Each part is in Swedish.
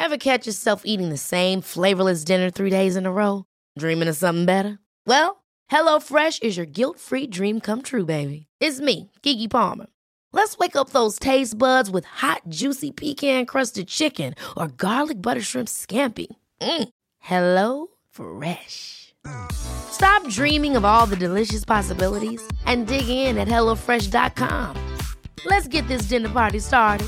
Ever catch yourself eating the same flavorless dinner 3 days in a row? Dreaming of something better? Well, HelloFresh is your guilt-free dream come true, baby. It's me, Keke Palmer. Let's wake up those taste buds with hot, juicy pecan-crusted chicken or garlic butter shrimp scampi. Hello Fresh. Stop dreaming of all the delicious possibilities and dig in at HelloFresh.com. Let's get this dinner party started.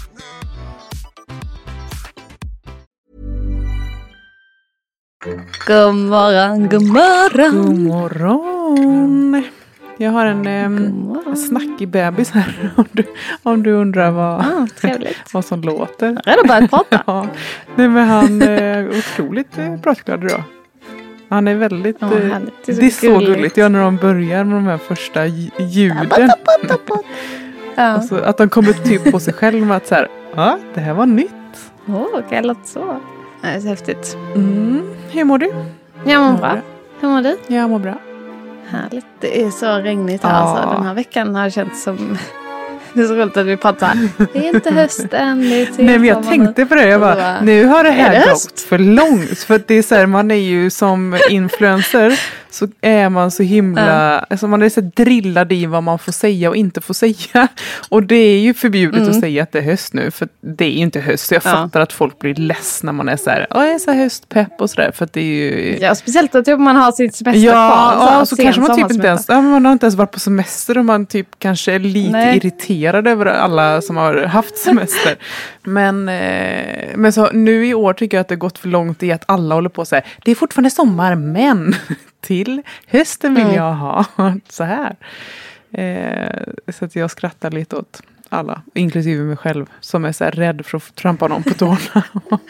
God morgon, god morgon. God morgon. Jag har en snackig bebis här om du undrar vad som låter. Jag har redan börjat prata. Ja. Nej, men han är otroligt pratglad idag. Han är väldigt... det är så gulligt. Ja, när de börjar med de här första ljuden. Ja. Och så, att de kommer typ på sig själv med att så här, ja, det här var nytt. Okej, låter så. Det är så häftigt. Hur mår du? Jag mår bra. Hur mår du? Jag mår bra. Härligt. Det är så regnigt här. Så den här veckan har känts som... Det är så roligt att vi pratar. Det är inte hösten. Nej, men jag tänkte på det. Jag bara, nu har det här gått för långt. För att det är så här, man är ju som influencer så är man så himla... Alltså man är så drillad i vad man får säga och inte får säga. Och det är ju förbjudet att säga att det är höst nu. För det är ju inte höst. Så jag fattar att folk blir ledsna när man är så här, jag är så här höstpepp och sådär. För att det är ju... Ja, speciellt att typ man har sin semester kvar. Ja, så kanske man typ inte ens... Ja, man har inte ens varit på semester och man typ kanske är lite irriterad över alla som har haft semester. Men så nu i år tycker jag att det har gått för långt i att alla håller på att säga, det är fortfarande sommar, men till hösten vill jag ha så här. Så att jag skrattar lite åt alla, inklusive mig själv, som är så här rädd för att trampa någon på tårna.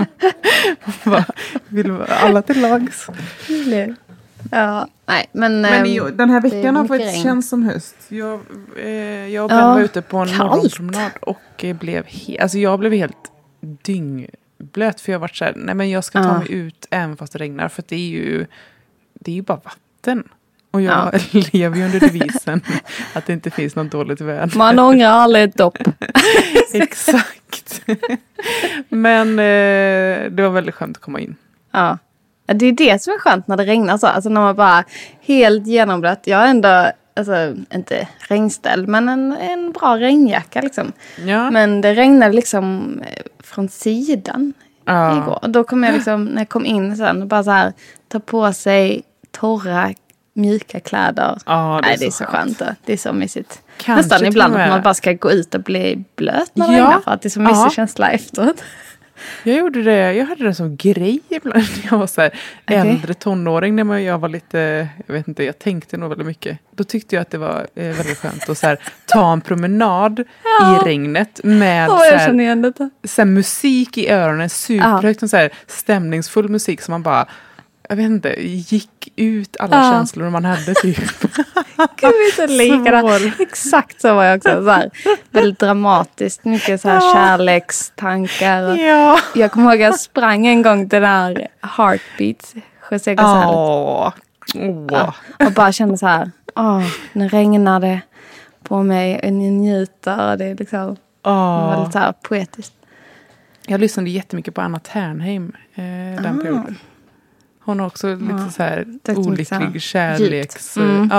Vill alla till lags. Ja, nej, men den här veckan har faktiskt känts som höst. Jag var ute på en morgonpromenad och jag blev helt dyngblöt, för jag var så här, nej men jag ska ta mig ut även fast det regnar, för att det är ju bara vatten. Och jag lever ju under devisen att det inte finns något dåligt väder. Man ångrar aldrig ett dopp. Exakt. Men det var väldigt skönt att komma in. Ja. Det är det som är skönt när det regnar så. Alltså när man bara helt genomblött. Jag har ändå, alltså inte regnställ, men en bra regnjacka liksom. Ja. Men det regnade liksom från sidan igår. Och då kom jag liksom, när jag kom in sen, bara så här, ta på sig torra, mjuka kläder. Nej, det är så skönt. Det är så mysigt. Kanske nästan ibland att man bara ska gå ut och bli blöt när det regnar, för att det är så mysig känsla efteråt. Jag gjorde det. Jag hade det som grej ibland. Jag var så här äldre tonåring när jag var lite, jag vet inte, jag tänkte nog väldigt mycket. Då tyckte jag att det var väldigt skönt att så här, ta en promenad i regnet med så här, musik i öronen, superhögt, så här stämningsfull musik som man bara, jag vet inte, gick ut alla känslor man hade typ. Gud, så likadant. Exakt så var jag också. Så här, väldigt dramatiskt. Mycket så här kärlekstankar. Ja. Jag kommer ihåg att jag sprang en gång till den här Heartbeat. José González. Och bara kände så här, nu regnar det på mig och ni njuter. Det är liksom väldigt så här poetiskt. Jag lyssnade jättemycket på Anna Ternheim den perioden. Hon har också lite så här olycklig kärleks...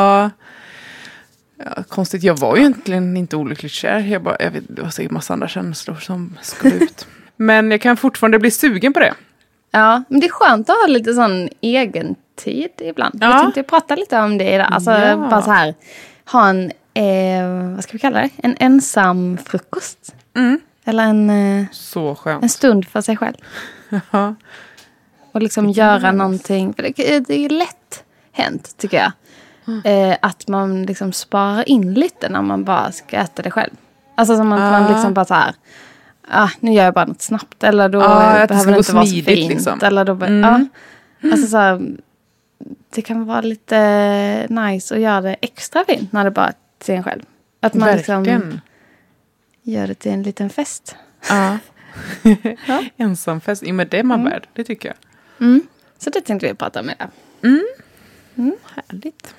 konstigt. Jag var ju egentligen inte olyckligt kär. Jag vet, det var säkert massa andra känslor som skulle ut. Men jag kan fortfarande bli sugen på det. Ja, men det är skönt att ha lite sån egen tid ibland. Jag tänkte prata lite om det idag. Alltså bara så här, ha en, vad ska vi kalla det? En ensam frukost. Eller så skönt. En stund för sig själv. Ja. Och liksom göra någonting. För det är lätt hänt, tycker jag. Att man liksom sparar in lite när man bara ska äta det själv. Alltså som man liksom bara så här, nu gör jag bara något snabbt. Eller då behöver det inte vara så fint. Liksom. Eller då alltså så här, det kan vara lite nice att göra det extra fint när det bara är till en själv. Att man liksom gör det till en liten fest. Ja. Ensamfest. Men det är man värd, det tycker jag. Så det tänkte vi prata med. Härligt.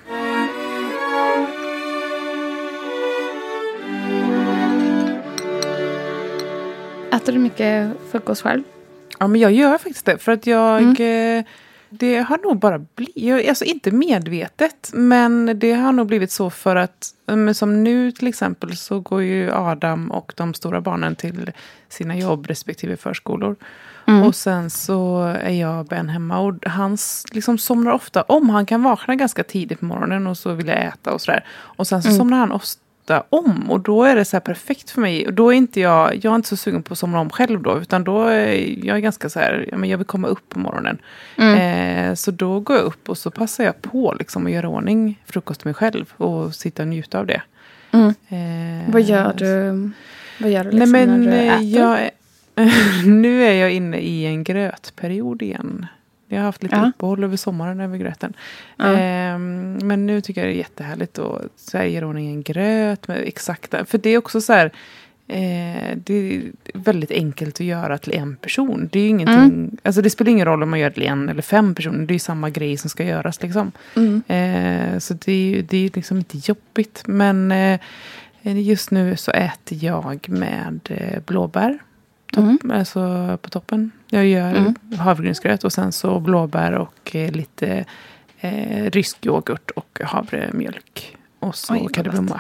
Äter du mycket frukost själv? Ja, men jag gör faktiskt det. För att det har nog bara blivit, alltså inte medvetet, men det har nog blivit så för att, som nu till exempel så går ju Adam och de stora barnen till sina jobb respektive förskolor. Och sen så är jag Ben hemma och han liksom somnar ofta om. Han kan vakna ganska tidigt på morgonen och så vill jag äta och sådär. Och sen så somnar han ofta om och då är det så här perfekt för mig. Och då är inte jag är inte så sugen på att somna om själv då, utan då är jag ganska så här, jag vill komma upp på morgonen. Så då går jag upp och så passar jag på liksom att göra ordning frukost till mig själv och sitta och njuta av det. Vad gör du liksom när du äter? Nu är jag inne i en grötperiod igen. Jag har haft lite uppehåll över sommaren över gröten. Men nu tycker jag det är jättehärligt att så här, göra ordning en gröt med exakta. För det är också så här, det är väldigt enkelt att göra till en person. Det är ju ingenting, alltså det spelar ingen roll om man gör det till 1 eller 5 personer. Det är ju samma grej som ska göras liksom. Så det är liksom inte jobbigt. Men just nu så äter jag med blåbär. Alltså på toppen. Jag gör havregrynsgröt och sen så blåbär och lite rysk yoghurt och havremjölk. Och så kardemumma.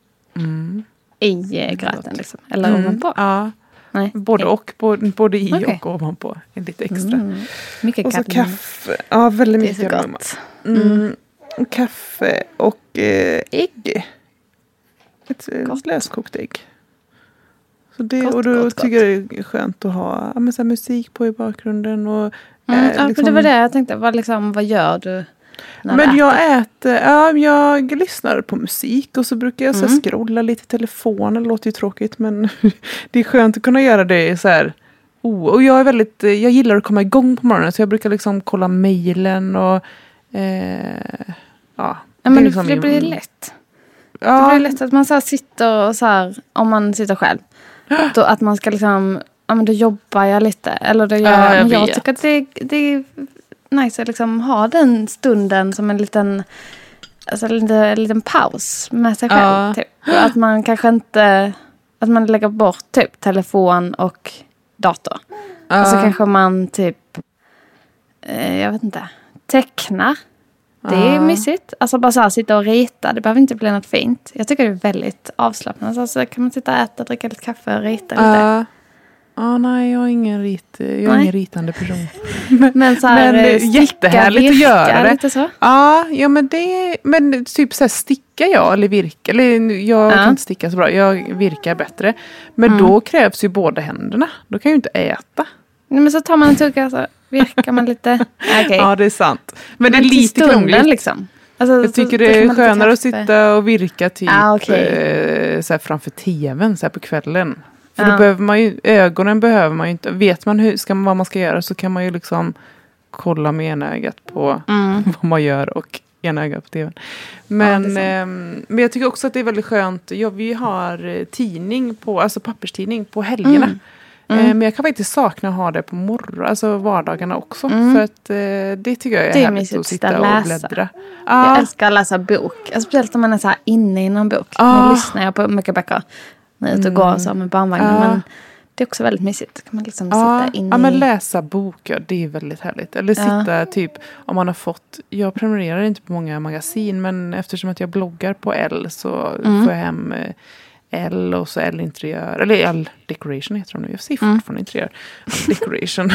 I gröten liksom? Eller ovanpå? Ja. Nej. Både och. Både i och ovanpå. Lite extra. Mycket och så kaffe. Ja, väldigt mycket kardemumma. Kaffe och ägg. Ett löskokt ägg. Så det, och då tycker jag det är skönt att ha så här, musik på i bakgrunden. Och, liksom, det var det jag tänkte. Vad gör du när men du jag äter? Jag lyssnar på musik. Och så brukar jag så här, scrolla lite i telefonen. Det låter ju tråkigt. Men det är skönt att kunna göra det så här. Och jag gillar att komma igång på morgonen. Så jag brukar liksom kolla mejlen. Och men liksom det blir lätt. Det blir lätt att man så här sitter och så här. Om man sitter själv. Då, att man ska liksom, då jobbar jag lite. Eller då gör jag. Men jag tycker att det är nice att liksom ha den stunden som en liten paus med sig själv. Typ. Att man kanske inte, att man lägger bort typ telefon och dator. Och så kanske man typ, jag vet inte, tecknar. Det är mysigt. Alltså bara så här, sitta och rita. Det behöver inte bli något fint. Jag tycker det är väldigt avslappnande. Så kan man sitta och äta, dricka lite kaffe och rita lite. Nej, jag är ingen ritande person. Men så här, men jättehärligt att göra det. Lite så. Men typ så här stickar jag eller virka. Eller jag kan inte sticka så bra. Jag virkar bättre. Men då krävs ju båda händerna. Då kan jag ju inte äta. Men så tar man en tugga så virkar man lite. Okay. Ja, det är sant. Men det är lite krångligt. Liksom. Alltså, jag tycker det är skönare att sitta och virka typ så här framför tvn så här på kvällen. För då behöver man ju, ögonen behöver man ju inte. Vet man vad man ska göra så kan man ju liksom kolla med ena ögat på vad man gör och ena ögat på tvn. Men jag tycker också att det är väldigt skönt. Vi har tidning alltså papperstidning på helgerna. Men jag kan faktiskt sakna att ha det på alltså vardagarna också. För att det tycker jag är härligt att sitta och bläddra. Jag älskar att läsa bok. Alltså, speciellt om man är så här inne i någon bok. Nu lyssnar jag på mycket böcker. När jag är ute och går så med barnvagnen. Men det är också väldigt mysigt. Kan man liksom sitta inne i... Ja, men läsa bok, det är väldigt härligt. Eller sitta typ, om man har fått... Jag prenumererar inte på många magasin. Men eftersom att jag bloggar på L så får jag hem... L och så L interiör, eller L decoration heter de nu. Jag säger fortfarande interiör. Decoration.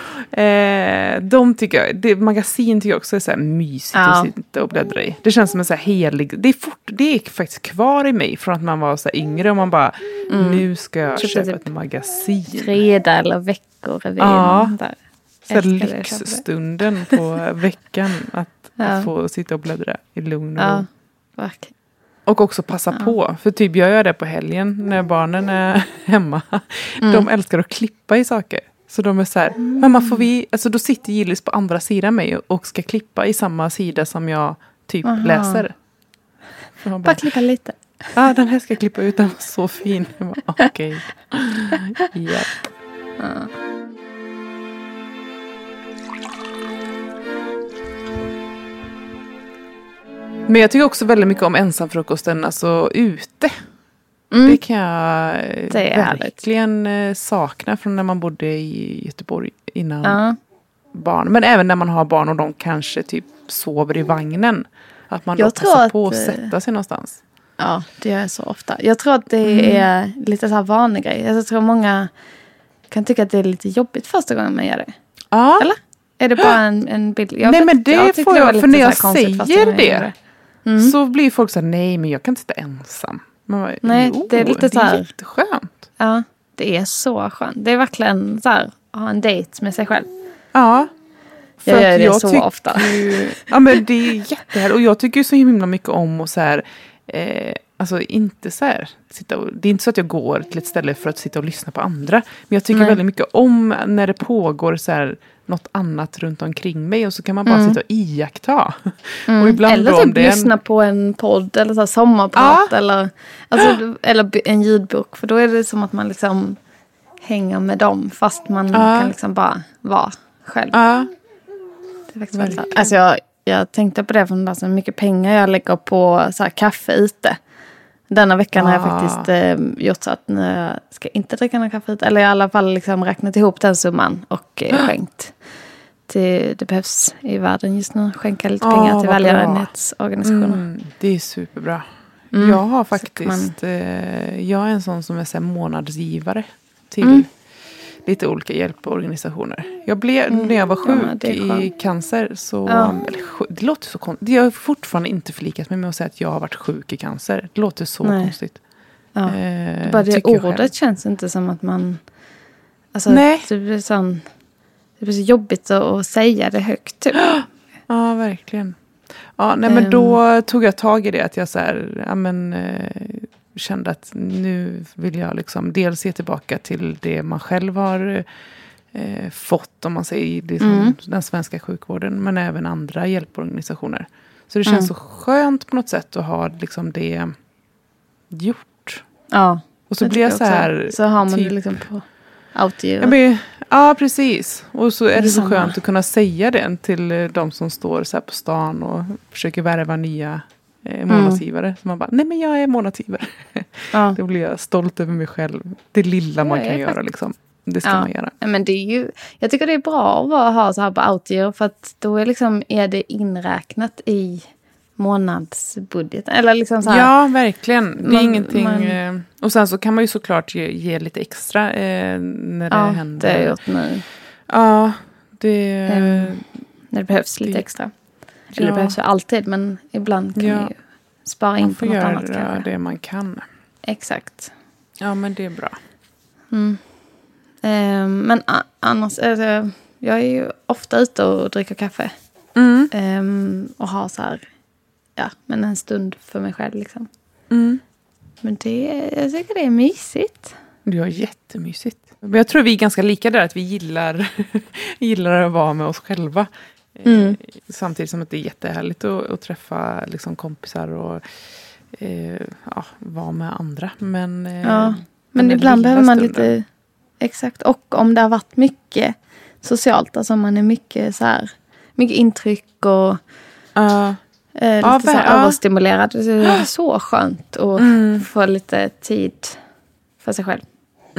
De tycker jag, magasin tycker jag också är så här mysigt att sitta och bläddra i. Det känns som en så här helig, det är faktiskt kvar i mig från att man var så här yngre och man bara, nu ska jag köpa ett magasin. Fredag eller veckor är där. Så här lyxstunden på veckan att få sitta och bläddra i lugn och ro. Verkligen. Och också passa på. För typ jag gör det på helgen när barnen är hemma. De älskar att klippa i saker. Så de är så här, mamma får vi... Alltså då sitter Gillis på andra sidan mig och ska klippa i samma sida som jag typ läser. Bara klippa lite. Ja, den här ska jag klippa ut. Den var så fin. Okej. Japp. Men jag tycker också väldigt mycket om ensamfrukosten, alltså ute. Det kan jag verkligen sakna från när man bodde i Göteborg. innan barn. Men även när man har barn och de kanske typ sover i vagnen. Att man då passar på att sätta sig någonstans. Ja, det gör jag så ofta. Jag tror att det är lite så här vanlig grej. Jag tror många kan tycka att det är lite jobbigt första gången man gör det. Ja. Eller? Är det bara en bild? Nej, men det får jag. För när jag säger det så blir folk så här, nej, men jag kan inte sitta ensam. Bara, nej, det är lite så här. Det är jätteskönt. Ja, det är så skönt. Det är verkligen så här, att ha en dejt med sig själv. Ja. För jag gör det så ofta. Ja, men det är jättehärligt. Och jag tycker så himla mycket om och så här, alltså inte så här, det är inte så att jag går till ett ställe för att sitta och lyssna på andra. Men jag tycker väldigt mycket om när det pågår så här något annat runt omkring mig och så kan man bara sitta och iaktta. Och ibland eller typ lyssna på en podd eller så här sommarprat eller en ljudbok. För då är det som att man liksom hänger med dem fast man kan liksom bara vara själv. Ja. Det är faktiskt väldigt. Alltså jag tänkte på det för en så mycket pengar jag lägger på så här kaffe ute. Denna veckan har jag faktiskt gjort så att jag ska inte dricka någon kaffe ute. Eller i alla fall liksom räknat ihop den summan och skänkt. Det behövs i världen just nu. Skänka lite pengar till välgörenhetsorganisationer. Det är superbra. Jag har faktiskt, jag är en sån som är så här månadsgivare till lite olika hjälporganisationer. Jag blev, när jag var sjuk i cancer så, det låter så konstigt. Jag har fortfarande inte förlikat mig med att säga att jag har varit sjuk i cancer. Det låter så konstigt. Ja. Det ordet känns inte som att man, alltså, det blir så jobbigt att säga det högt typ. Ja, verkligen. Ja, nej, men då tog jag tag i det att jag så här, kände att nu vill jag liksom dels se tillbaka till det man själv har fått, om man säger liksom, den svenska sjukvården, men även andra hjälporganisationer. Så det känns så skönt på något sätt att ha liksom det gjort. Ja. Och så blir jag så här. Så har man typ, det liksom på outgivare. Ja, precis. Och så är det så skönt att kunna säga det till de som står så här på stan och försöker värva nya månadsgivare. Så man bara, nej men jag är månadsgivare. Ja. Då blir jag stolt över mig själv. Det lilla man kan göra liksom. Det ska man göra. Men det är ju, jag tycker det är bra att ha så här på outgivare för att då är det inräknat i månadsbudgeten. Eller liksom så här, ja, verkligen. Det är ingenting. Och sen så kan man ju såklart ge lite extra när det händer. Det har jag gjort nu. Ja, när det behövs lite extra. Eller det behövs ju alltid, men ibland kan man ju spara in på något annat. Man får göra det man kan. Exakt. Ja, men det är bra. Men annars, jag är ju ofta ute och dricker kaffe. Och har så här, men en stund för mig själv liksom. Men jag tycker det är mysigt. Det är jättemysigt. Men jag tror vi är ganska lika där, att vi gillar att vara med oss själva. Samtidigt som att det är jättehärligt att träffa liksom kompisar och vara med andra. Men ibland behöver man lite, exakt, och om det har varit mycket socialt, alltså man är mycket så här, mycket intryck och lite så här överstimulerad. Det är så skönt att få lite tid för sig själv.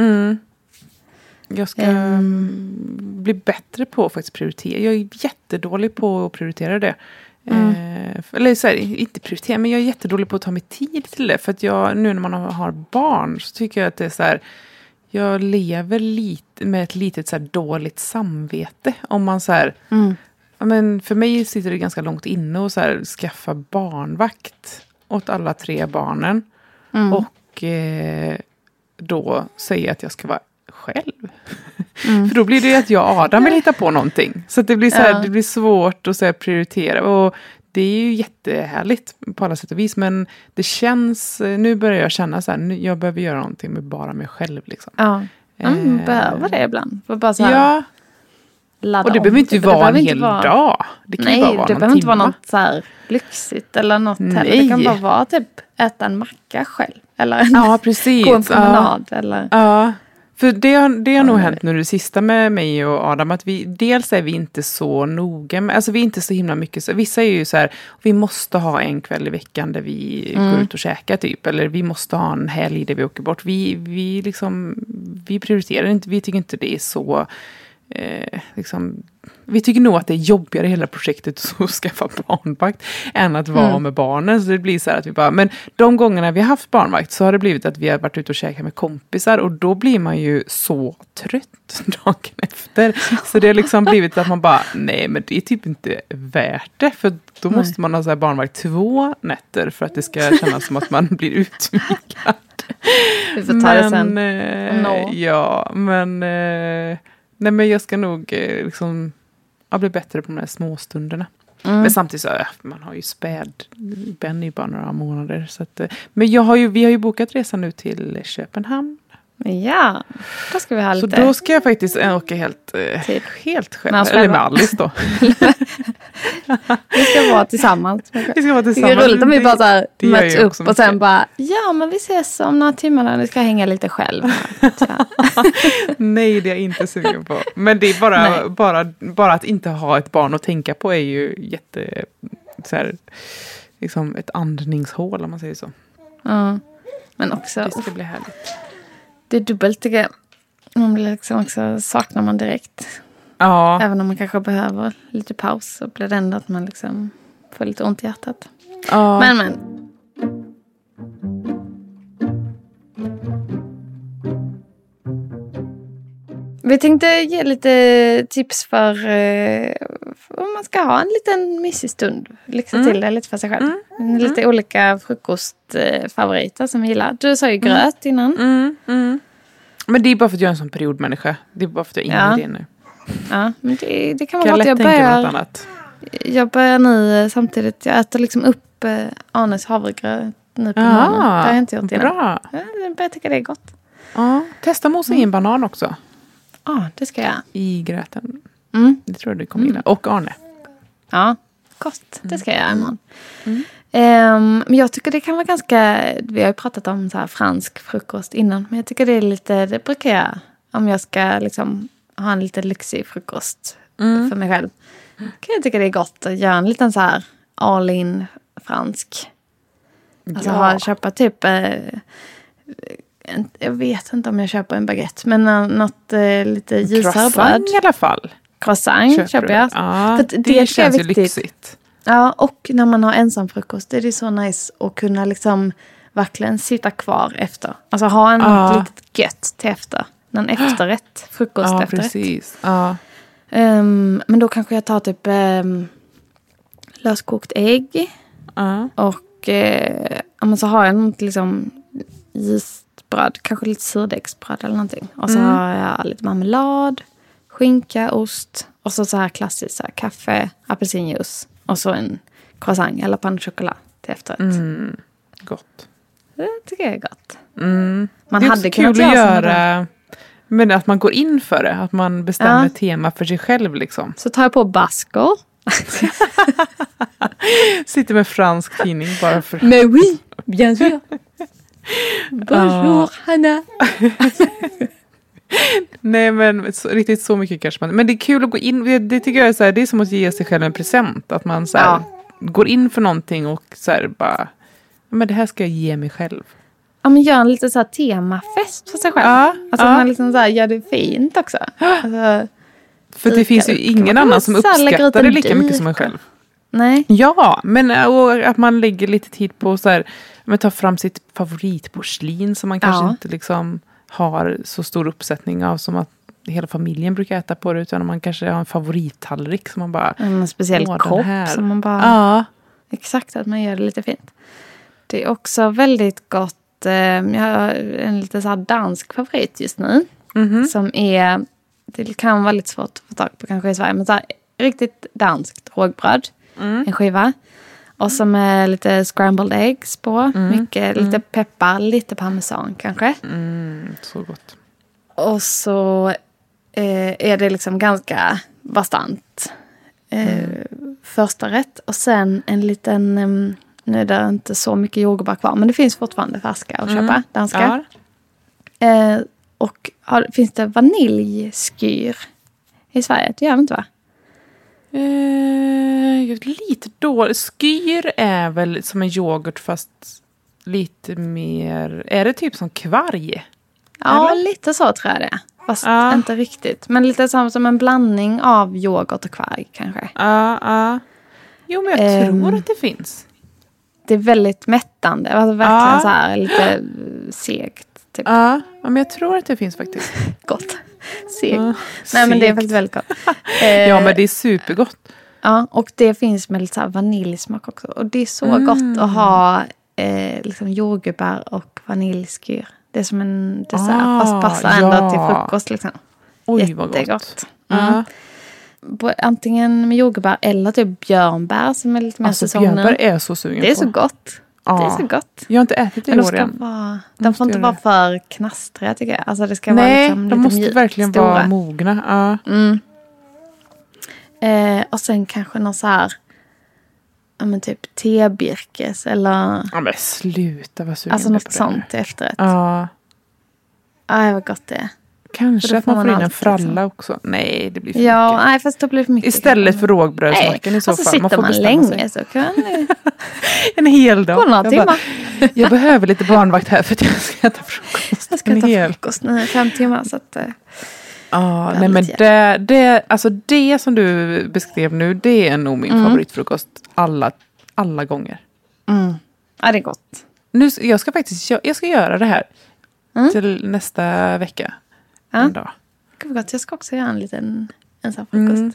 Jag ska bli bättre på att faktiskt prioritera. Jag är jättedålig på att prioritera det. Eller så här, inte prioritera, men jag är jättedålig på att ta mig tid till det. För att nu när man har barn så tycker jag att det är så här, jag lever lite med ett litet så här dåligt samvete. Om man så här, men för mig sitter det ganska långt inne och så här skaffa barnvakt åt alla 3 barnen. Och då säga att jag ska vara själv. För då blir det att jag och Adam vill hitta på någonting. Så att det blir så här, det blir svårt att så här prioritera. Och det är ju jättehärligt på alla sätt och vis. Men det känns, nu börjar jag känna så här, jag behöver göra någonting med bara mig själv liksom. Behöver det ibland. För bara så här, och det behöver inte vara en hel dag. Det kan bara vara det behöver inte vara något så här lyxigt eller något heller. Det kan bara vara typ äta en macka själv. Eller precis. gå en promenad. Eller. För det har nog hänt nu det sista med mig och Adam, att dels är vi inte så noga, alltså vi är inte så himla mycket, så vissa är ju så här, vi måste ha en kväll i veckan där vi går ut och käkar typ, eller vi måste ha en helg där vi åker bort, vi prioriterar inte, vi tycker inte det är så liksom, vi tycker nog att det är jobbigare hela projektet att skaffa barnvakt än att vara med barnen. Så det blir så här att vi bara, men de gångerna vi har haft barnvakt så har det blivit att vi har varit ute och käkat med kompisar och då blir man ju så trött dagen efter. Så det har liksom blivit att man bara, nej men det är typ inte värt det, för då måste man ha så här barnvakt 2 nätter för att det ska kännas som att man blir utvilad. Vi får ta det sen. Ja, men nej, men jag ska nog liksom bli bättre på de här småstunderna. Men samtidigt så man har ju Ben är bara några månader. Så att, men vi har ju bokat resan nu till Köpenhamn. Ja, då ska vi ha lite. Så då ska jag faktiskt åka helt själv. Eller med Alice då. Vi ska vara tillsammans. Vi ska vara tillsammans. Det är roligt om vi bara så här möts upp och sen bara, ja men vi ses om några timmar när du ska hänga lite själv. Nej, det är jag inte sugen på. Men det är bara att inte ha ett barn att tänka på är ju jätte så här, liksom ett andningshål om man säger så. Ja, men också det ska bli härligt. Det är dubbelt tycker jag. Man blir liksom också, saknar man direkt. Ja. Även om man kanske behöver lite paus så blir det ändå att man liksom får lite ont i hjärtat. Ja. Men. Vi tänkte ge lite tips för om man ska ha en liten mysig stund. Liksom till det lite för sig själv. Lite olika frukostfavoriter som vi gillar. Du sa ju gröt innan. Men det är bara för att jag är en sån periodmänniska. Det är bara för att jag är inne i det nu. Ja, men det kan vara att jag börjar nu samtidigt. Jag äter liksom upp Arnes havregröt nu på morgonen. Det har jag inte gjort innan. Bra. Jag börjar tycka det är gott. Ja, testa mosa i en banan också. Ja, det ska jag. I gröten. Det tror jag du kommer gilla. Och Arne. Ja, gott. Det ska jag göra imorgon. Men jag tycker det kan vara ganska, vi har ju pratat om så här fransk frukost innan, men jag tycker det är lite, det brukar jag, om jag ska liksom ha en lite lyxig frukost för mig själv, kan jag tycka det är gott att göra en liten så här all in fransk. Alltså köpa typ jag vet inte om jag köper en baguette, men något lite ljusare bröd i alla fall. Croissant köper jag. Ja, för det känns ju lyxigt. Ja, och när man har ensam frukost, det är det så nice att kunna liksom verkligen sitta kvar efter. Alltså ha en litet gött till efter. En efterrätt, frukost efterrätt. Precis. Ja, men då kanske jag tar typ löskokt ägg. Och så har jag något liksom yeastbröd, kanske lite surdegsbröd eller någonting. Och så har jag lite marmelad, skinka, ost. Och så här klassiskt så här, kaffe, apelsinjuice. Och så en croissant eller pain chocolat till efterrätt. Gott. Det tycker jag är gott. Man det är hade kul att göra, men att man går in för det. Att man bestämmer tema för sig själv liksom. Så tar jag på basker. Sitter med fransk tidning bara för... Mais oui, bien sûr. Bonjour, Hanna. Nej, men riktigt så mycket kanske man. Men det är kul att gå in. Det tycker jag är så här, det är som att ge sig själv en present. Att man så här, går in för någonting och så här bara, men det här ska jag ge mig själv. Ja, men gör en lite så här temafest för sig själv. Alltså man liksom så här, gör det fint också. Alltså, för det finns ju ingen annan som uppskattar det lika mycket som en själv. Nej. Ja, men och att man lägger lite tid på så här, men ta fram sitt favoritporslin som man kanske inte liksom har så stor uppsättning av som att hela familjen brukar äta på det, utan man kanske har en favorittallrik som man bara... En speciell kopp som man bara... Ja. Exakt, att man gör det lite fint. Det är också väldigt gott. Jag har en lite så här dansk favorit just nu. Som är... Det kan vara lite svårt att få tag på kanske i Sverige. Men så här, riktigt danskt rågbröd. En skiva. Och så med lite scrambled eggs på. Mycket, lite peppar, lite parmesan kanske. Så gott. Och så är det liksom ganska bastant första rätt. Och sen en liten, nu är det inte så mycket jordgubbar kvar, men det finns fortfarande färska att köpa, danska. Och finns det vaniljskyr i Sverige? Det gör det inte, va? Lite dåligt. Skyr är väl som en yoghurt fast lite mer... Är det typ som kvarg? Ja, eller? Lite så tror jag det. Fast inte riktigt. Men lite som en blandning av yoghurt och kvarg kanske. Ja. Jo, men jag tror att det finns. Det är väldigt mättande. Alltså verkligen så här lite segt. Typ. Ja, men jag tror att det finns faktiskt. Gott. Segt. Nej, men det är faktiskt väldigt gott. Ja, men det är supergott. Ja, och det finns med lite så här vaniljsmak också. Och det är så gott att ha liksom jordgubbar och vaniljskyr. Det är som en dessert fast passar ändå till frukost liksom. Oj, vad gott. Antingen med jordgubbar eller typ björnbär som är lite mer säsong nu. Björnbär är så sugen på. Det är så gott. Det är så gott. Jag har inte ätit det i år än. De får inte vara för knastriga tycker jag. Alltså det ska vara liksom de måste verkligen vara mogna. Och sen kanske någon så här men typ tebirkes eller... Ja, men sluta, vad sugen alltså på något det sånt till efterrätt. Ja. Vad gott det är. Kanske att man får in en fralla också. Nej, det blir för mycket. Nej, fast det blir för mycket. Istället för rågbrödsmacken i så fall. Alltså sitter man länge så kan en hel dag. På några timmar. Jag behöver lite barnvakt här för att jag ska äta frukost. Jag ska äta frukost nu 5 timmar så att... nej men det som du beskrev nu, det är nog min favoritfrukost alla gånger. Ja, det är gott. Nu, jag ska göra det här till nästa vecka. En dag. Jag ska också göra en liten ensam frukost.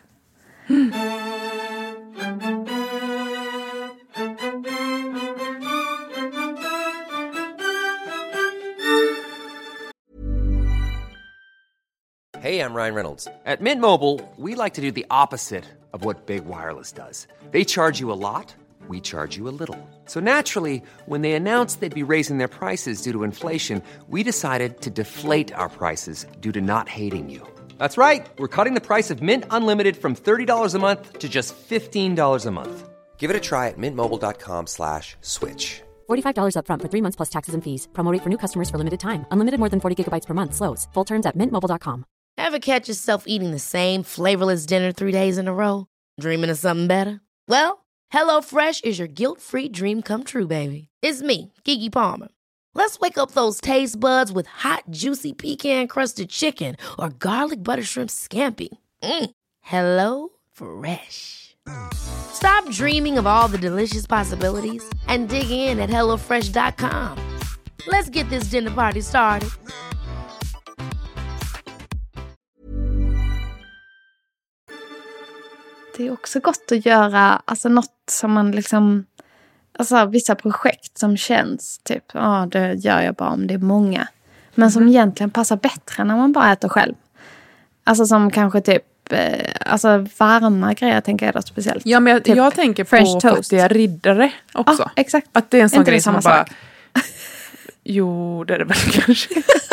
Hey, I'm Ryan Reynolds. At Mint Mobile, we like to do the opposite of what Big Wireless does. They charge you a lot, we charge you a little. So naturally, when they announced they'd be raising their prices due to inflation, we decided to deflate our prices due to not hating you. That's right. We're cutting the price of Mint Unlimited from $30 a month to just $15 a month. Give it a try at mintmobile.com/switch. $45 up front for 3 months plus taxes and fees. Promo rate for new customers for limited time. Unlimited more than 40 gigabytes per month. Slows full terms at mintmobile.com. Ever catch yourself eating the same flavorless dinner 3 days in a row? Dreaming of something better? Well, HelloFresh is your guilt-free dream come true, baby. It's me, Keke Palmer. Let's wake up those taste buds with hot, juicy pecan-crusted chicken or garlic butter shrimp scampi. Hello Fresh. Stop dreaming of all the delicious possibilities and dig in at HelloFresh.com. Let's get this dinner party started. Det är också gott att göra alltså något som man liksom... Alltså vissa projekt som känns typ... det gör jag bara om det är många. Men som egentligen passar bättre när man bara äter själv. Alltså som kanske typ... alltså varma grejer tänker jag då speciellt. Ja, men typ jag tänker på fattiga riddare också. Ja, exakt. Att det är en sån inte grej som man bara... sak? Jo, det är det väl kanske.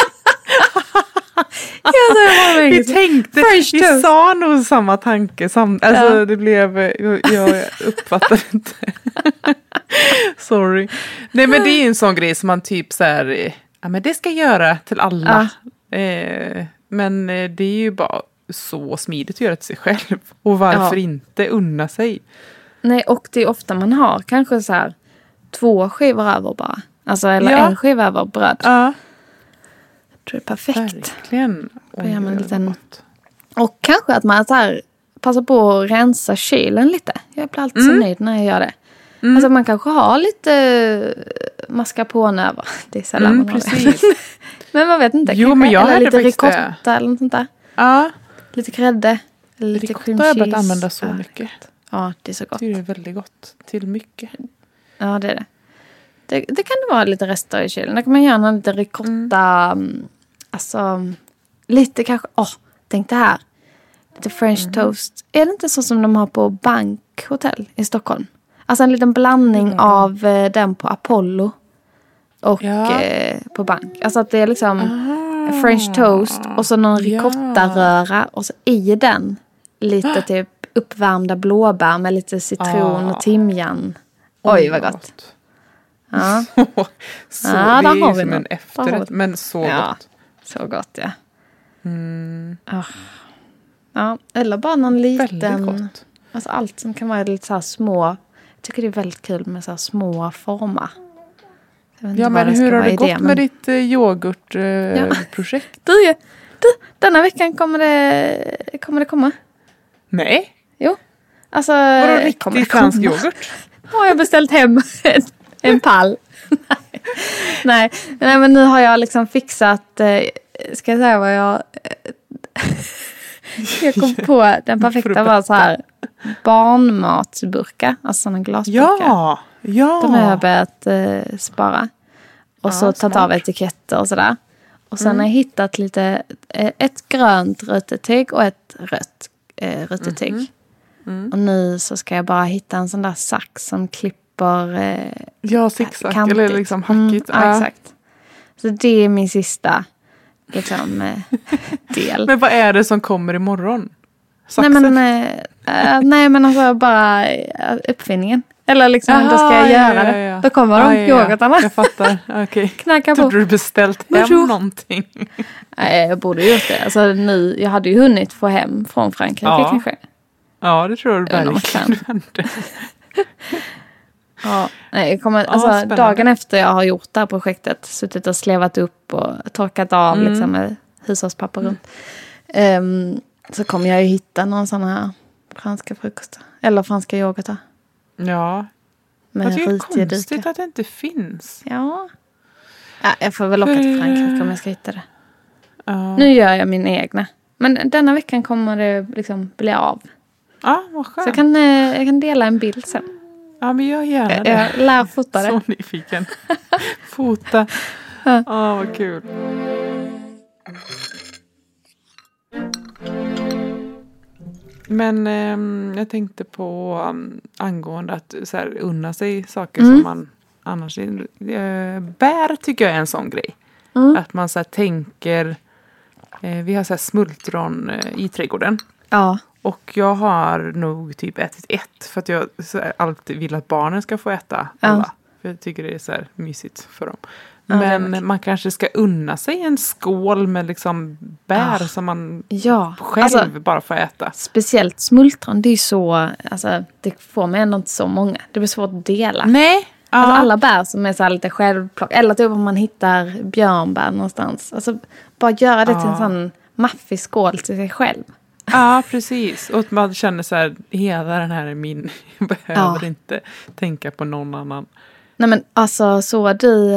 Vi sa nog samma tanke. Det blev... Jag uppfattade inte. Sorry. Nej, men det är en sån grej som man typ så här... Ja, men det ska göra till alla. Men det är ju bara så smidigt att göra till sig själv. Och varför inte unna sig? Nej, och det är ofta man har kanske så här 2 skivor över bara. Alltså, eller 1 skiva över bröd. Ja. Jag tror det är perfekt. Verkligen. Och kanske att man så här passar på att rensa kylen lite. Jag blir alltid så nöjd när jag gör det. Alltså man kanske har lite mascarpone över. Det är sällan man har det. Men man vet inte. Jo, men jag eller hade lite ricotta eller något sånt där. Ja. Lite grädde. Eller lite ricotta har jag börjat använda så mycket. Ja, det är så gott. Det är väldigt gott till mycket. Ja, det är det. Det kan det vara lite rester i kylen. Där kan man gärna lite ricotta. Alltså, lite kanske... tänk det här. Lite French toast. Är det inte så som de har på Bankhotell i Stockholm? Alltså en liten blandning av den på Apollo. Och på Bank. Alltså att det är liksom French toast. Och så någon ricotta-röra. Och så i den lite typ uppvärmda blåbär med lite citron och timjan. Oj, vad gott. Ja. Så det är ju som en efterrätt, men så gott. Så gott, ja. Ja, eller bara någon liten... Alltså allt som kan vara lite så här små... Jag tycker det är väldigt kul med så här små former. Ja, men hur har det gått med ditt yoghurtprojekt? Det Denna veckan kommer det komma. Nej. Jo. Alltså, vadå riktig fransk yoghurt? Jag har beställt hem en pall. Nej, men nu har jag liksom fixat... ska jag säga vad jag... jag kom på den perfekta var så här barnmatsburkar. Alltså sådana glasburkar. Ja. De har jag börjat spara. Och så tagit av etiketter och sådär. Och sen har jag hittat lite... ett grönt rötetyg och ett rött rötetyg. Och nu så ska jag bara hitta en sån där sax som klipper zigzag kantigt. eller liksom hackigt. Ja, exakt. Så det är min sista liksom, del. Men vad är det som kommer imorgon? Saxen? Nej men alltså bara uppfinningen. Eller liksom, då ska jag göra det. Ja. Då kommer de yoghurtarna. Jag fattar, okej. Knacka på. Trodde du beställt hem någonting? Nej, jag borde gjort det. Alltså nu, jag hade ju hunnit få hem från Frankrike kanske. Ja, det tror jag verkligen du hade. Ja, nej, jag kommer, alltså, dagen efter jag har gjort det här projektet, suttit och slevat upp och torkat av liksom, med hushållspapper runt. Så kommer jag ju hitta någon sån här franska frukost. Eller franska yoghurtar. Ja. Med det är konstigt att det inte finns. Ja, jag får väl åka till Frankrike om jag ska hitta det. Nu gör jag min egna. Men denna veckan kommer det liksom bli av. Ja, vad skönt. Så jag kan dela en bild sen. Ja, men jag gärna det. Jag lär fota det. Så nyfiken. Fota. Vad kul. Men jag tänkte på angående att så här, unna sig saker som man annars... bär tycker jag är en sån grej. Att man så här, tänker... vi har så här smultron i trädgården. Ja. Och jag har nog typ ätit ett. För att jag alltid vill att barnen ska få äta alla. För jag tycker det är så här mysigt för dem. Men man kanske ska unna sig en skål med liksom bär som man själv bara får äta. Speciellt smultron, det är så... Alltså, det får man ändå inte så många. Det blir svårt att dela. Nej. Alltså, alla bär som är så här lite självplock. Eller typ om man hittar björnbär någonstans. Alltså, bara göra det till en sån maffig skål till sig själv. Ja, precis. Och att man känner så här, hela den här är min. Jag behöver inte tänka på någon annan. Nej, men alltså så du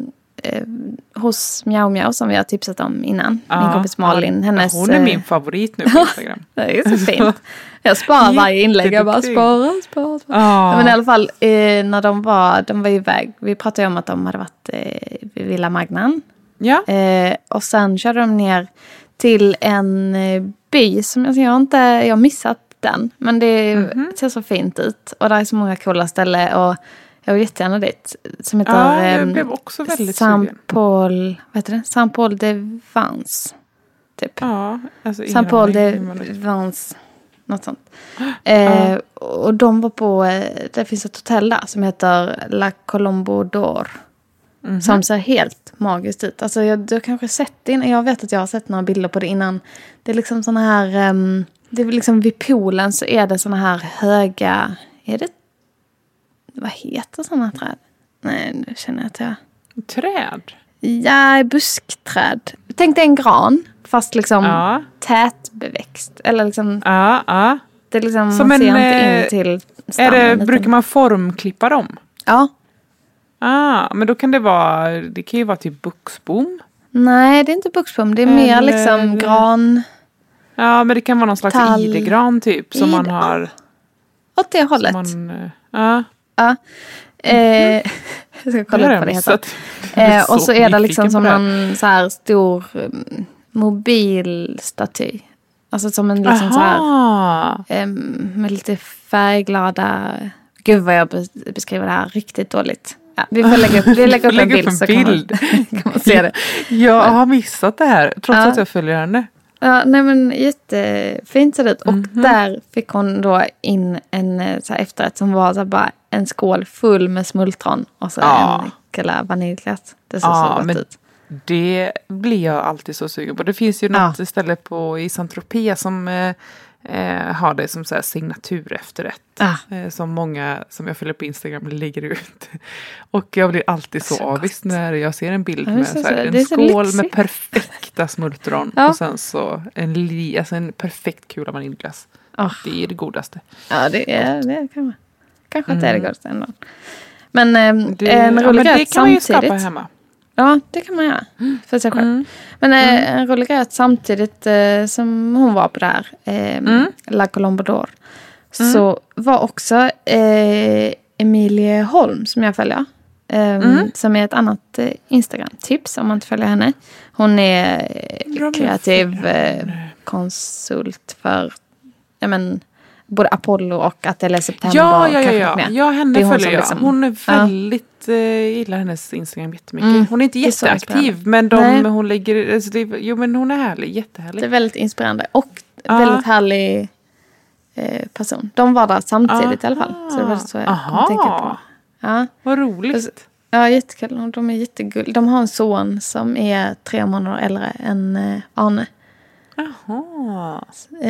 hos Miao Miao som vi har tipsat om innan. Min kompis Malin. Hennes, hon är min favorit nu på Instagram. Det är så fint. Jag sparar varje inlägg. Jag bara sparar. Men i alla fall, när de var iväg. Vi pratade ju om att de hade varit vid Villa Magnan. Ja. Och sen körde de ner till en by som jag har missat den. Men det ser så fint ut. Och där är så många coola ställen. Och jag vill jättegärna dit. Som heter jag blev också väldigt Saint-Paul. Vad heter det? Saint-Paul de Vence. Typ. Ja, alltså Saint-Paul de Vence. Något sånt. Och de var på... det finns ett hotell där som heter La Colombo d'Or. Som ser helt magiskt ut. Alltså jag har kanske sett det innan. Jag vet att jag har sett några bilder på det innan. Det är liksom såna här... det är liksom vid poolen så är det såna här höga... Är det... Vad heter såna träd? Nej, nu känner jag att jag... Träd? Ja, buskträd. Tänk dig en gran. Fast liksom tätbeväxt. Eller liksom... Det är liksom... Som man ser inte in till stammen. Brukar man formklippa dem? Ja. Men då kan det kan ju vara typ buxbom. Nej, det är inte buxbom. Det är mer liksom gran... Ja, men det kan vara någon slags idegran typ. Som man har... Åt det hållet. Ja. Jag ska kolla upp vad det heter. Och så är det liksom som en så här stor mobilstaty. Alltså som en liksom så här med lite färgglada... Gud vad jag beskriver det här riktigt dåligt. Ja, vi får lägga upp en bild så kan man se det. Jag har missat det här trots att jag följer henne. Ja, nej men jättefint ser det ut. Och där fick hon då in en så här efterrätt som var så här, bara en skål full med smultron och så en kalla vaniljglass. Det ser så gott ut. Det blir jag alltid så sugen på. Det finns ju något ställe i Saint-Tropez som ha det som så här signatur efterrätt. Som många som jag följer på Instagram lägger ut. Och jag blir alltid så avis när jag ser en bild med så här, en skål med perfekta smultron. Och sen så en perfekt kula vaniljglass. Det är det godaste. Ja, det kan man. Kanske inte är det godaste ändå. Men en rolig det kan man ju skapa hemma. Ja, det kan man göra för sig själv. Men en rolig grej att samtidigt som hon var på det här La Colombe d'Or så var också Emilie Holm som jag följer som är ett annat Instagram-tips om man inte följer henne. Hon är kreativ konsult för både Apollo och Atelier September. Ja, henne följer jag. Liksom, hon är väldigt, gillar hennes Instagram jättemycket. Hon är inte jätteaktiv, men hon lägger, alltså men hon är härlig, jättehärlig. Det är väldigt inspirerande och väldigt härlig person. De var där samtidigt i alla fall. Så det var så jag tänker på. Ja. Vad roligt. Ja, jättekul. De är jättegulliga. De har en son som är 3 månader äldre än Arne. Jaha.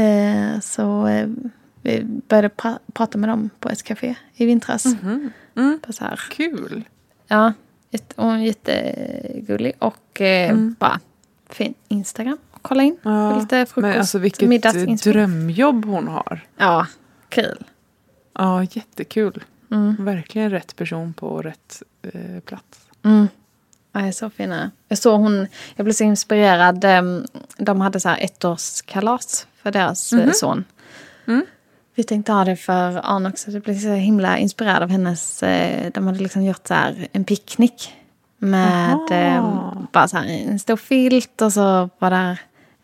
Så vi började prata med dem på ett café i vintras. Så här. Kul. Ja, hon är jättegullig och bara fin Instagram. Kolla in. Lite frukost, men alltså vilket drömjobb hon har. Ja, kul. Ja, jättekul. Verkligen rätt person på rätt plats. Ja, är så fina. Jag blev så inspirerad. De hade så här 1-årskalas för deras son. Vi tänkte ha det för Arne också. Det blev så himla inspirerad av hennes. De hade liksom gjort så här en picknick. Med bara så här en stor filt. Och så var där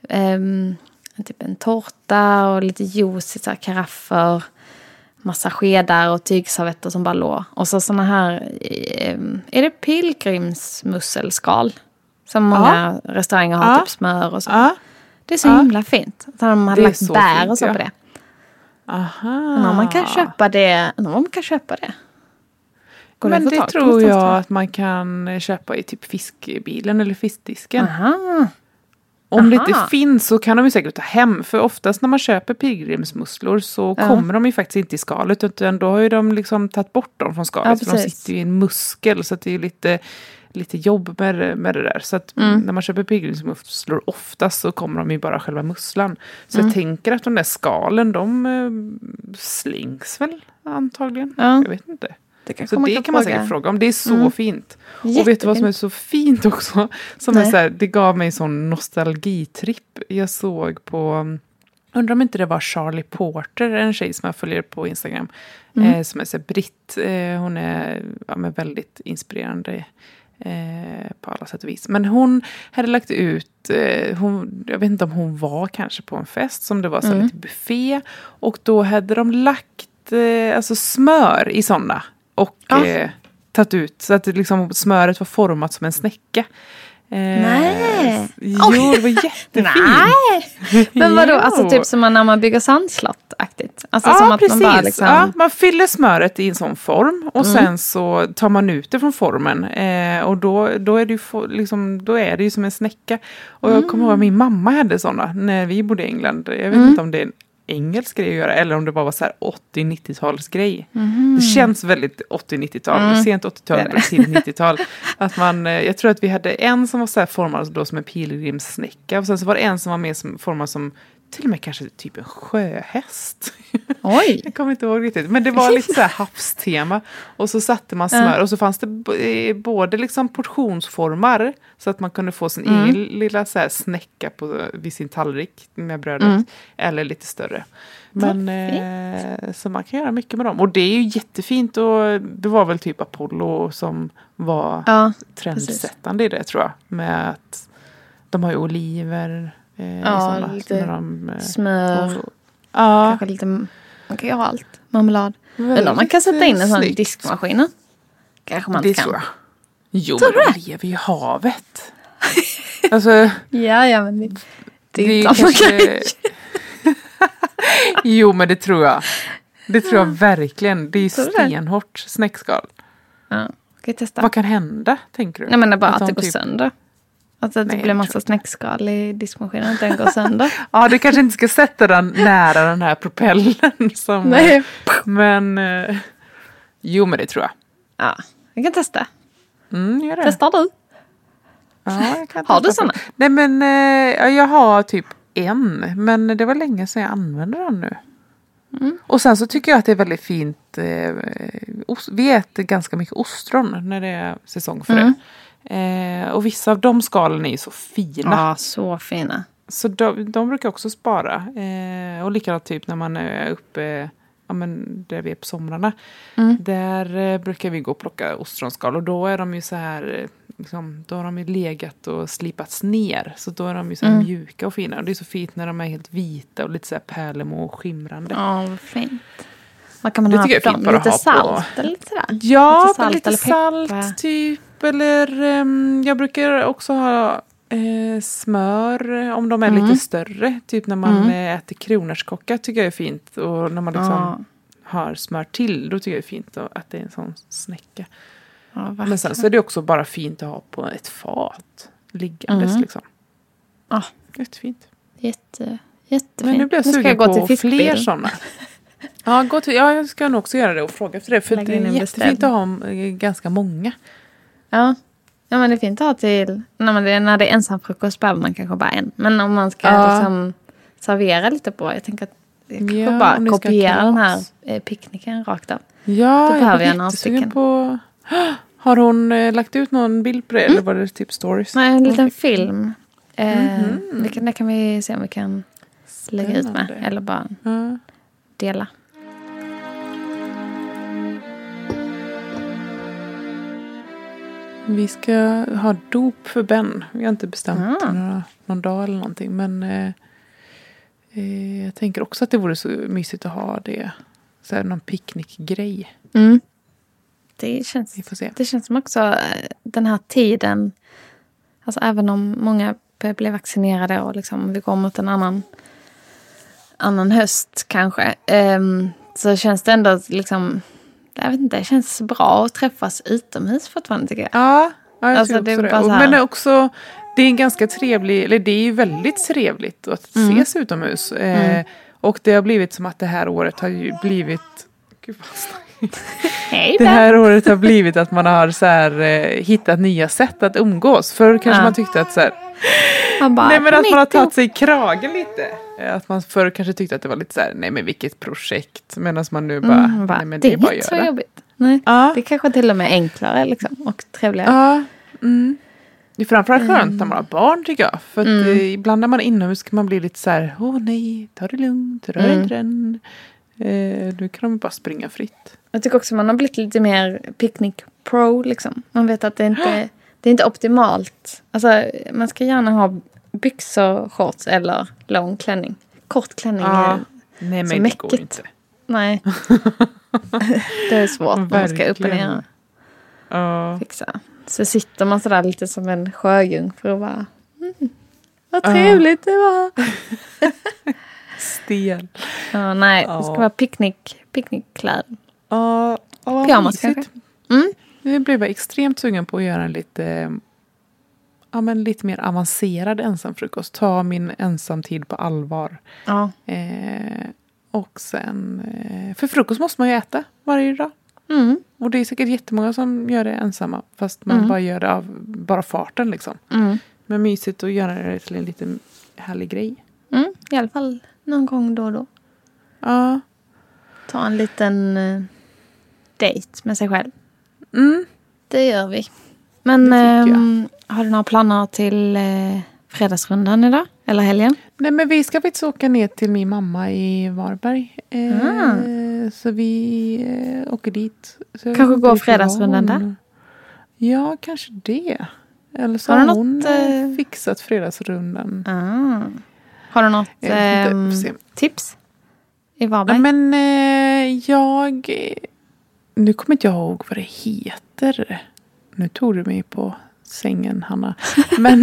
typ en tårta och lite juice i så här karaffer. Massa skedar och tygservetter som bara låg. Och så såna här, är det pilgrimsmusselskal? Som många restauranger har, typ smör och så. Det är så himla fint. Så de hade lagt bär fint, och så på det. Aha. Man kan köpa det. Men det tror jag att man kan köpa i typ fiskbilen eller fiskdisken. Om det inte finns så kan de ju säkert ta hem. För oftast när man köper pilgrimsmusslor så kommer de ju faktiskt inte i skalet. Utan då har ju de liksom tagit bort dem från skalet. För de sitter ju i en muskel så att det är lite jobb med det där. Så att när man köper pilgrimsmusslor oftast så kommer de ju bara själva musslan. Så jag tänker att de där skalen de slings väl antagligen. Jag vet inte. Så det kan man säkert fråga om. Det är så fint. Och vet du vad som är så fint också? Som är så här, det gav mig en sån nostalgitripp. Jag såg på, undrar om inte det var Charlie Porter, en tjej som jag följer på Instagram. Som är så britt. Hon är väldigt inspirerande på alla sätt och vis. Men hon hade lagt ut, jag vet inte om hon var kanske på en fest som det var så lite buffé. Och då hade de lagt alltså smör i sådana. Och tagit ut så att det liksom, smöret var format som en snäcka. Nej. Jo, det var jättefint. Nej. Men vadå, alltså typ som när man bygger sandslott-aktigt. Alltså som att precis. Man bara liksom... Ja, man fyller smöret i en sån form och sen så tar man ut det från formen. Och då är det ju då är det ju som en snäcka. Och jag kommer ihåg att min mamma hade såna när vi bodde i England. Jag vet inte om det är en engelsk grej att göra eller om det bara var så här 80-90-tals grej. Det känns väldigt 80-90-tal, sent 80-tal eller tidigt 90-tal. Att jag tror att vi hade en som var så här formad då som en pilgrimssnäcka och sen så var det en som var mer som formad som till och med kanske typ en sjöhäst. Oj. Jag kommer inte ihåg riktigt. Men det var lite så här havstema. Och så satte man smör. Och så fanns det både liksom portionsformar. Så att man kunde få sin egen lilla så här snäcka vid sin tallrik med brödet. Eller lite större. Men så man kan göra mycket med dem. Och det är ju jättefint. Och det var väl typ Apollo som var trendsättande i det tror jag. Med att de har ju oliver. Lite smör. Kanske lite, man kan göra allt. Marmelad. Eller man kan sätta in en sån diskmaskin. Kanske man inte kan. Tror jag. Jo, men de lever ju i havet. Alltså, ja, men det är inte kanske... Jo, men det tror jag. Det tror jag verkligen. Det är ju stenhårt snäckskal. Ja, okej, testa. Vad kan hända, tänker du? Nej, men det är bara att det går sönder. Alltså att det blir massa snäckskal i diskmaskinen och den går sönder. Ja, du kanske inte ska sätta den nära den här propellen. Som, nej. Men, jo men det tror jag. Ja, vi kan testa. Gör det. Testar du? Ja, jag kan har du såna? Nej men, jag har typ en. Men det var länge sedan jag använde den nu. Och sen så tycker jag att det är väldigt fint. Vi äter ganska mycket ostron när det är säsong för det. Och vissa av de skalen är ju så fina. Ja, så fina. Så de brukar också spara. Och likadant typ när man är uppe, ja, men där vi är på somrarna. Där brukar vi gå och plocka ostronskal. Och då är de ju så här, liksom, då har de ju legat och slipats ner. Så då är de ju så här mjuka och fina. Och det är så fint när de är helt vita och lite så här pärlemor och skimrande. Ja, vad fint. Vad kan man ha på dem? Lite salt eller lite sådär? Ja, lite salt typ. Eller jag brukar också ha smör om de är lite större. Typ när man äter kronärtskocka tycker jag är fint. Och när man liksom har smör till, då tycker jag det är fint att det är en sån snäcka. Ja, men sen så är det också bara fint att ha på ett fat. Liggandes liksom. Ja. Jättefint. Jättefint. Men nu blir jag sugen på fler sådana. Ja, jag ska nog också göra det och fråga efter det. För det är jättefint att ha ganska många. Ja, men det är fint att ha till när det är ensam frukost behöver man kanske bara en. Men om man ska liksom servera lite på, jag tänker att jag kan bara kopiera den här picknicken rakt av. Ja, då behöver jag några stycken. På... Har hon lagt ut någon bild på det eller var det typ stories? Nej, en liten film. Det kan vi se om vi kan lägga ut med. Eller bara dela. Vi ska ha dop för Ben. Vi har inte bestämt någon dag eller någonting. Men jag tänker också att det vore så mysigt att ha det. Så här, någon picknickgrej. Det känns som också den här tiden. Alltså även om många blir vaccinerade och liksom vi går mot en annan höst kanske. Så känns det ändå liksom... Jag vet inte, det känns bra att träffas utomhus fortfarande tycker jag. Ja, jag alltså, det är bara men också, det är en ganska trevlig, eller det är ju väldigt trevligt att ses utomhus. Och det har blivit som att det här året har ju blivit... Gud vad det här året har blivit att man har så här, hittat nya sätt att umgås. Förr kanske man tyckte att så här... att man har tagit sig i kragen lite. Att man förr kanske tyckte att det var lite så här, nej men vilket projekt. Medan man nu bara, nej men det är bara att göra. Det är inte så jobbigt. Nej, det är kanske till och med enklare liksom, och trevligare. Ja, det är framförallt skönt när man har barn tycker jag. För att ibland när man är inomhus kan man bli lite så här, nej, ta det lugnt, rör inte den. Nu kan de bara springa fritt. Jag tycker också man har blivit lite mer picknick pro liksom. Man vet att det är inte optimalt. Alltså man ska gärna ha byxor, shorts eller lång klänning. Kort klänning är nej, men det går inte. Nej. Det är svårt när man ska upp och ner. Fixa. Så sitter man sådär lite som en sjöjung för att bara vad trevligt det var. Stel. Nej, det ska vara picknickkläder. Pyjamas kanske. Nu blev jag extremt sugen på att göra en lite mer avancerad ensamfrukost. Ta min ensamtid på allvar. Och sen, för frukost måste man ju äta varje dag. Och det är säkert jättemånga som gör det ensamma. Fast man bara gör det av bara farten liksom. Men mysigt att göra det till en liten härlig grej. I alla fall någon gång då och då. Ja. Ta en liten dejt med sig själv. Det gör vi. Men har du några planer till fredagsrundan idag? Eller helgen? Nej, men vi ska faktiskt åka ner till min mamma i Varberg. Så vi åker dit. Så kanske går fredagsrundan där? Ja, kanske det. Eller så har hon fixat fredagsrundan. Har du något tips i Varberg? Ja, men nu kommer inte jag ihåg vad det heter. Nu tog du mig på sängen, Hanna. Men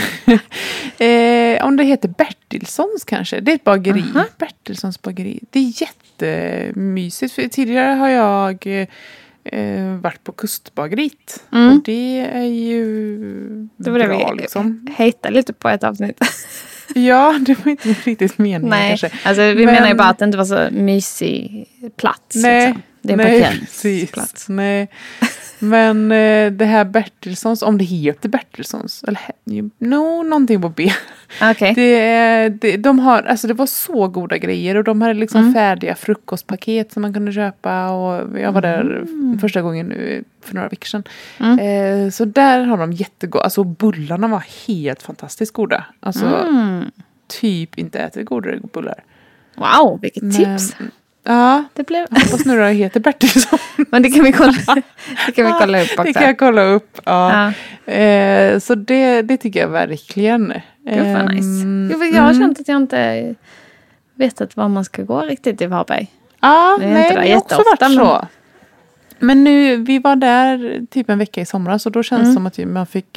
om det heter Bertilssons kanske. Det är ett bageri. Bertilssons bageri. Det är jättemysigt. För tidigare har jag varit på kustbagrit. Och det är ju det var bra det vi liksom. Hejtade lite på ett avsnitt. Ja, det var inte riktigt meningen kanske. Alltså vi menar ju bara att det inte var så mysig plats. Nej, liksom. Det är en parkeringsplats. Nej. Men det här Bertilssons, om det heter Bertilssons, eller någonting på B. Okay. De har, alltså det var så goda grejer och de hade liksom färdiga frukostpaket som man kunde köpa och jag var där första gången nu för några veckor sedan. Så där har de jättegoda, alltså bullarna var helt fantastiskt goda. Alltså typ inte ätit godare bullar. Wow, vilket tips! Ja, det blev... hoppas nu det heter Bertilsson. Men det kan vi kolla upp också. Det kan jag kolla upp, ja. Så det tycker jag verkligen. Gud vad nice. Jag har känt att jag inte vetat var man ska gå riktigt i Varberg. Ja, nej, det har också varit så. Men nu, vi var där typ en vecka i somras och då känns det som att man fick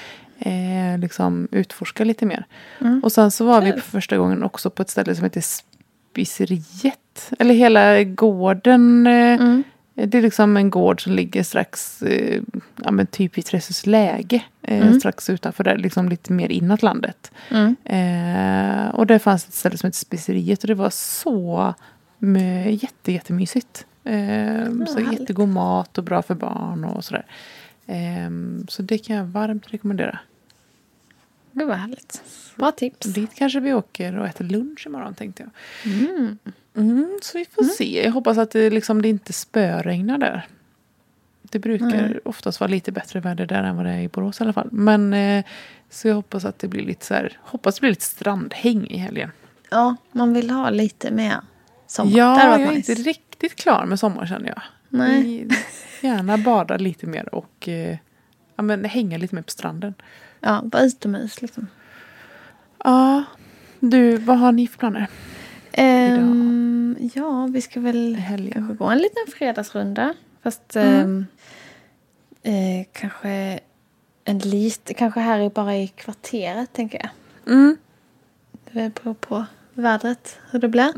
liksom utforska lite mer. Och sen så var vi på första gången också på ett ställe som heter Spiseriet. Eller hela gården. Det är liksom en gård som ligger strax typ i Trässus läge. Strax utanför där, liksom lite mer inåt landet. Och där fanns ett ställe som heter Spiseriet och det var så jättemysigt. Så jättegod mat och bra för barn och sådär. Så det kan jag varmt rekommendera. Det var härligt. Bra tips. Dit kanske vi åker och äter lunch imorgon, tänkte jag. Så vi får se. Jag hoppas att det inte spöregnar där. Det brukar oftast vara lite bättre väder där än vad det är i Borås i alla fall. Men så jag hoppas att det blir lite så här. Hoppas det blir lite strandhäng i helgen. Ja, man vill ha lite mer sommar. Ja, jag är inte riktigt klar med sommar, känner jag. Nej. Gärna bada lite mer och hänga lite mer på stranden. Ja, bara utomhus liksom. Ja, du, vad har ni för planer? Ja, vi ska väl kanske gå en liten fredagsrunda. Fast kanske kanske här är bara i kvarteret, tänker jag. Det beror på vädret, hur det blir.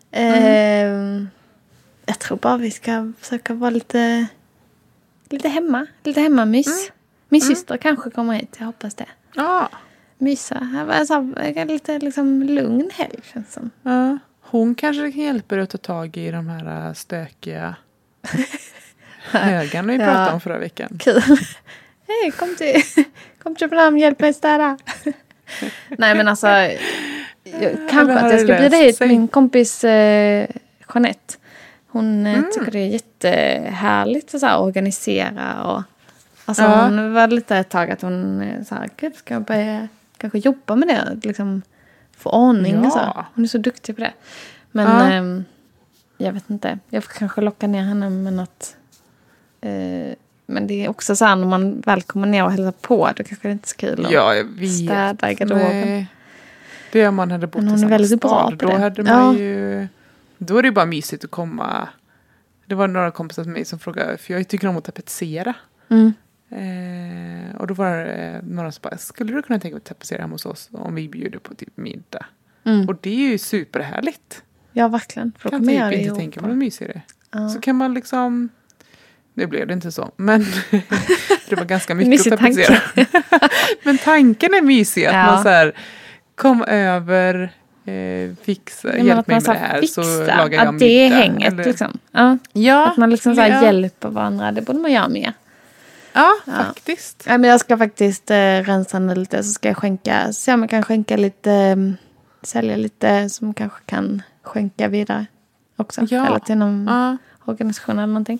Jag tror bara vi ska försöka vara lite hemma. Lite hemmamys. Min syster kanske kommer hit, jag hoppas det. Ja. Mysa. Lite liksom lugn helg, känns som. Ja. Hon kanske kan hjälpa dig att ta tag i de här stökiga högarna vi pratade om förra veckan. Kul. Hej, kom till Köpenhamn, hjälp mig städa. Nej, men alltså kanske att jag ska bjuda hit min kompis Jeanette. Hon tycker det är jättehärligt att så här, organisera och alltså hon var lite ett tag att hon så här, gud, ska jag börja kanske jobba med det, liksom få ordning och så. Hon är så duktig på det. Men jag vet inte. Jag får kanske locka ner henne med något. Men det är också så här, när man väl kommer ner och hälsar på, då kanske det inte är så kul att städa i garderoben. Det om man hade bott i samma väldigt stad, bra på då det. Hade man ju, då är det bara mysigt att komma. Det var några kompisar till mig som frågade, för jag tycker om att tapetsera. Och då var det några som bara, skulle du kunna tänka dig att tapetsera hemma hos oss om vi bjuder på typ middag? Och det är ju superhärligt. Ja, verkligen. För kan typ inte tänka mig något mysigare. Så kan man liksom, det blev det inte så, men det var ganska mycket att tapetsera. Men tanken är mysig, att man så här, kom över, fixa, hjälp mig med det här, så lagar jag middag. Det är hänget liksom. Ja, att man liksom så här hjälper varandra, det borde man göra mer. Ja, faktiskt. Ja, men jag ska faktiskt rensa den lite, så ska jag skänka, se om jag kan skänka lite, sälja lite som kanske kan skänka vidare också. Eller till någon organisation eller någonting.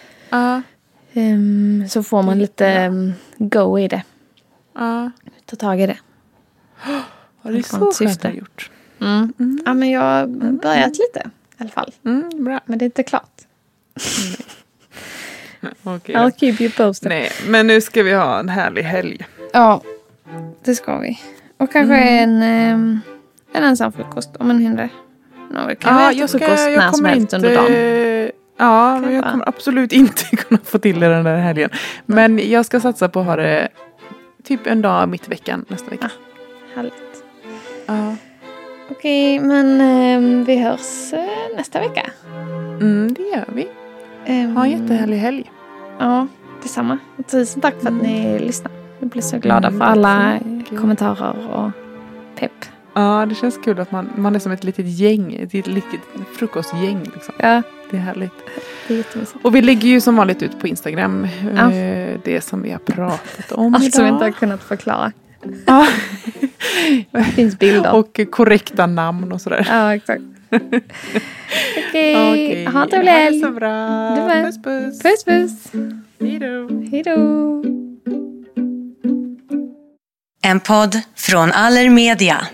Så får man lite go i det. Ta tag i det. Det är så skönt att gjort. Ja, men jag har börjat lite i alla fall. Bra. Men det är inte klart. Okay, I'll keep you posted. Nej, men nu ska vi ha en härlig helg. Ja, det ska vi. Och kanske en ensam frukost om en hinner. Jag kommer inte under dagen. Ja, men jag kommer absolut inte kunna få till det den där helgen. Men jag ska satsa på att ha det typ en dag mitt i veckan nästa vecka. Härligt. Okej, men vi hörs nästa vecka. Det gör vi. Ha en jättehärlig helg. Ja, detsamma. Och tusen tack för att ni lyssnar. Vi blir så glada för alla kommentarer och pepp. Ja, det känns kul att man är som ett litet gäng. Ett litet frukostgäng liksom. Ja. Det är härligt. Det är jättemysigt. Och vi lägger ju som vanligt ut på Instagram det som vi har pratat om allt idag. som vi inte har kunnat förklara. Ja. Det finns bilder. Och korrekta namn och sådär. Ja, exakt. Okej. Ha en trevlig helg. Ha det så bra. Du med. Puss, puss. Puss, puss. Hejdå. Hejdå. En podd från Allermedia.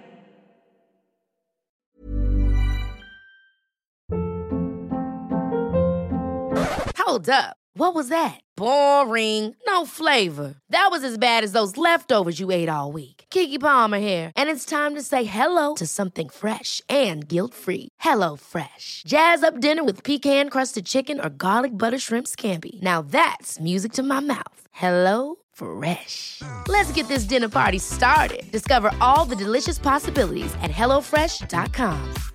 Hold up. What was that? Boring. No flavor. That was as bad as those leftovers you ate all week. Keke Palmer here, and it's time to say hello to something fresh and guilt-free. Hello Fresh. Jazz up dinner with pecan-crusted chicken or garlic butter shrimp scampi. Now that's music to my mouth. Hello Fresh. Let's get this dinner party started. Discover all the delicious possibilities at HelloFresh.com.